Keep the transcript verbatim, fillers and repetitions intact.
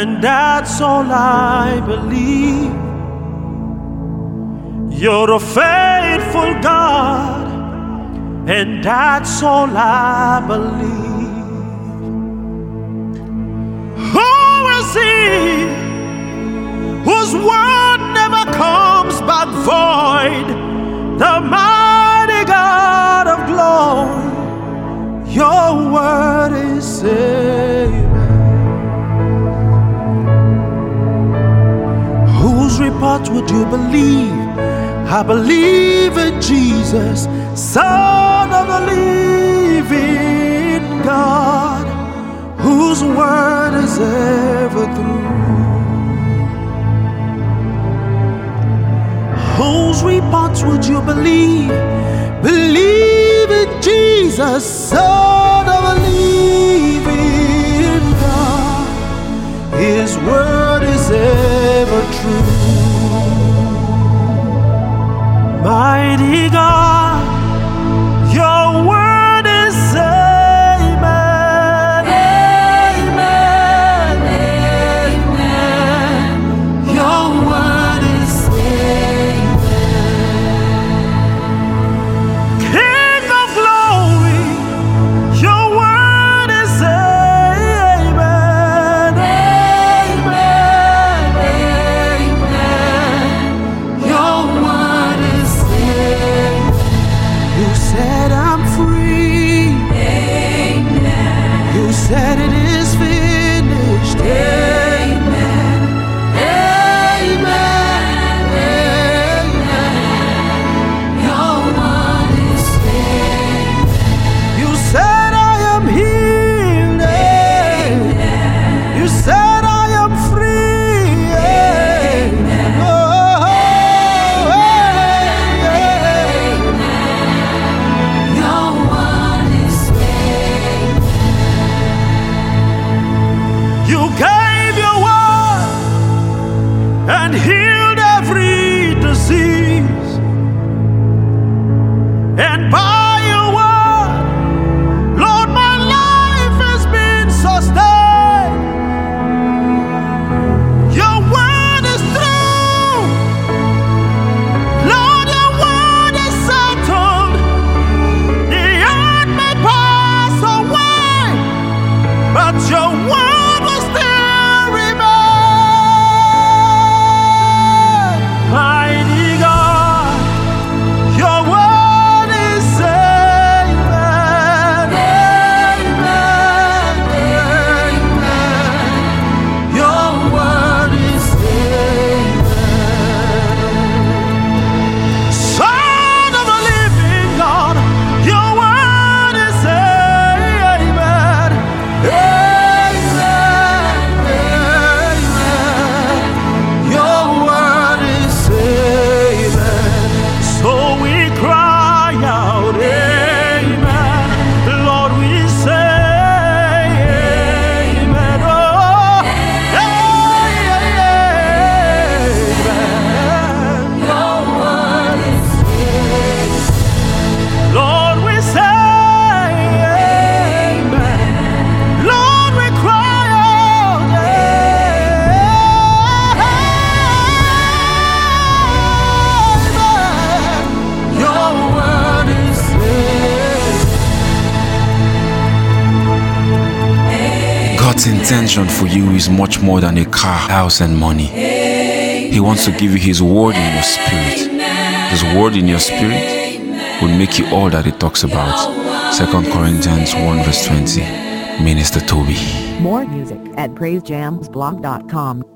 and that's all I believe. You're a faithful God, and that's all I believe. Who is he whose word never comes back void? The mighty God of glory, your word is saving. Whose report would you believe? I believe in Jesus, Son of the living God, whose word is ever true. Whose report would you believe? Believe in Jesus, Son of the living God, his word is ever true. Mighty God, your word is amen. Amen, amen. Your word is amen. King of glory, your word is amen. Amen, amen. Your word is you said I'm free. Amen. You said it is finished. Amen. Amen. Amen. Your word is amen. You said I am healed. Amen. You said I am free. Amen. Oh, you gave your word and healed every disease, and by your word, Lord, my life has been sustained. Your word is true, Lord, your word is settled. The earth may pass away, but your word God's intention for you is much more than a car, house, and money. He wants to give you His word in your spirit. His word in your spirit will make you all that He talks about. Second Corinthians one verse twenty. Minister Toby. More music at praise jams blog dot com.